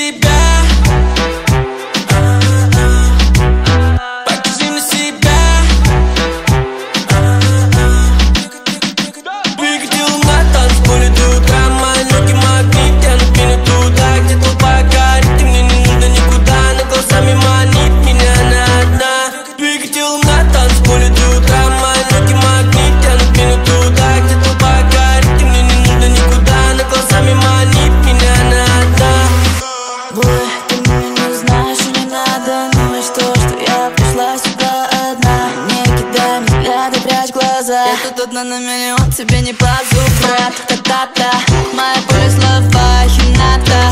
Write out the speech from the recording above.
себя. Покажи мне себя. Двигатель на танцполе до утра. Мои ноги магнит тянут меня туда, где толпа горит. И мне не нужно никуда, но глазами манит меня она одна. Двигатель на танцполе до утра. Мои ноги магнит тянут меня туда, где толпа горит. И мне не нужно никуда, но глазами манит меня она одна. Бой, ты меня не знаешь и не надо. Ну и что я пришла сюда одна. Не кидай мне взгляды, прячь глаза. Я тут одна на миллион, тебе не позу, брат. Та-та-та, мои пули слова, хината.